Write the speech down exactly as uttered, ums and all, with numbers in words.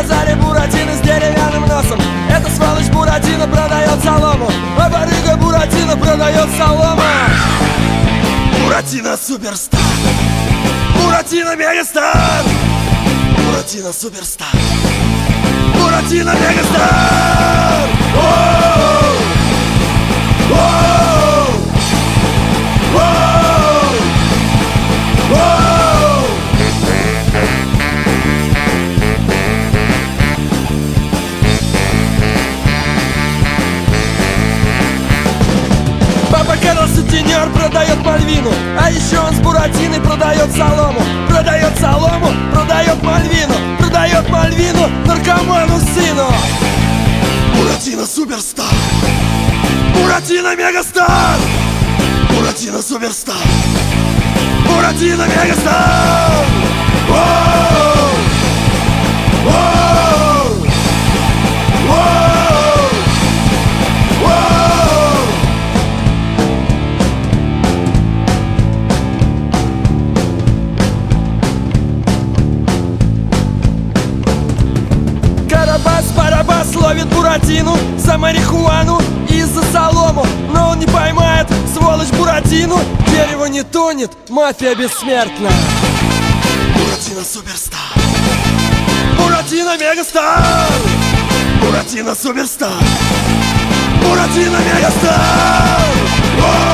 базаре Буратино с деревянным носом. Эта сволочь Буратино продает солому, а барыга Буратино продает солому. Буратино суперстар, Буратино мегастар, Буратино суперстар, Буратино мегастар. Оу! Оу! Оу! Оу! Папа Карлос сутенер продает Мальвину, а еще он с Буратиной продает солому. Продает солому, продает Мальвину, продает Мальвину наркоману сыну. Буратино суперстар, Буратино мегастар, Буратино суперстар, Буратино мегастар. Воу! Воу! Воу! Воу! Карабас-барабас ловит Буратину за марихуану и за солому, но он не поймает, сволочь Буратину. Дерево не тонет, мафия бессмертна. Буратино суперстар, Буратино мегастар, Буратино суперстар, Буратино мегастар.